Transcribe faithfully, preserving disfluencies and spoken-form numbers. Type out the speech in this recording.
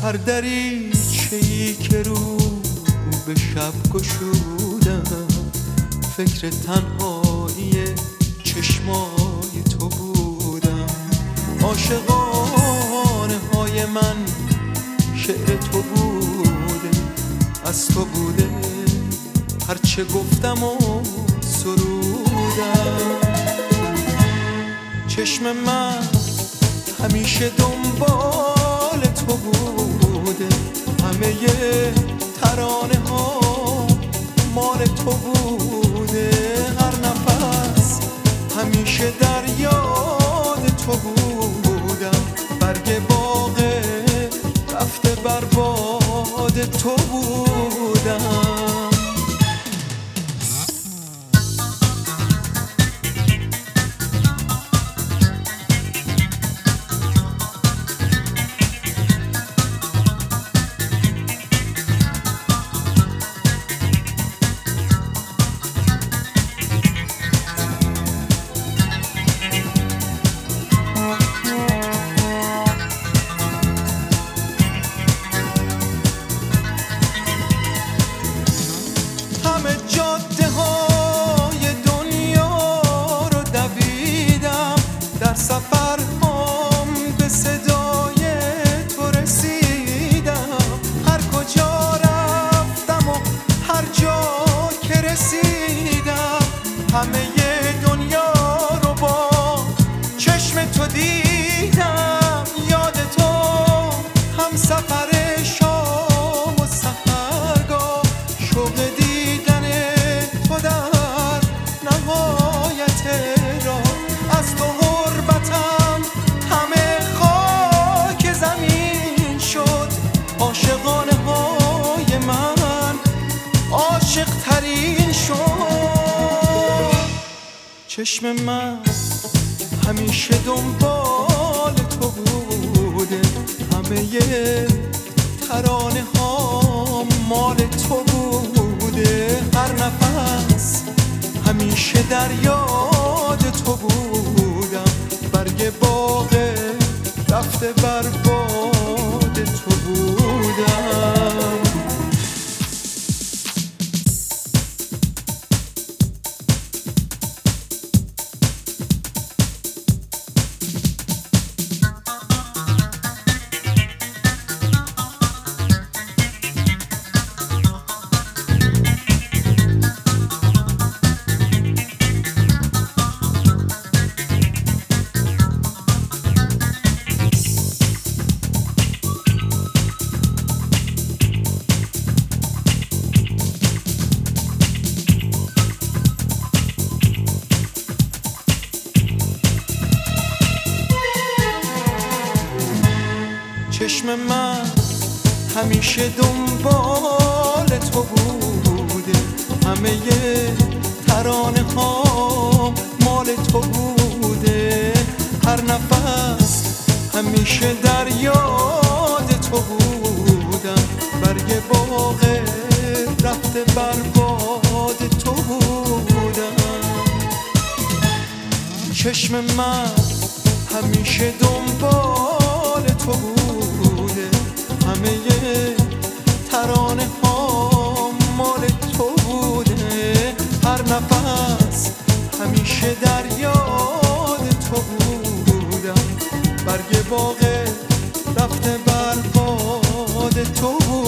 هر دریچه‌ای که رو به شب گشودم فکر تنهایی چشمای تو بودم. عاشقانه های من شعر تو بوده، از تو بوده هرچه گفتم و سرودم. چشم من همیشه دنبال تو بوده، همه ترانه ها مال تو بوده. هر نفس همیشه در یاد تو بودم، برگ باغ رفته بر باد تو بودم. همه دنیا رو با چشم تو دیدم، یاد تو هم سفر شام و سحرگاه، شوق دیدن تو در نهایت راه. از تو غربتم همه خاک زمین شد، عاشقانه های من عاشق ترین شد. چشم من همیشه دنبال تو بوده، همه ترانه ها مال تو بوده. هر نفس همیشه در یاد تو بودم، برگ باغ رفته بر باد تو بودم. چشم من همیشه دنبال تو بوده، همه ترانه ها مال تو بوده. هر نفس همیشه در یاد تو بودم، برگ باغ رفته بر باد تو بودم. چشم من همیشه دنبال تو بوده، همه ترانه ها مال تو بوده. هر نفس همیشه در یاد تو بودم، برگ باغ رفته بر باد تو بوده.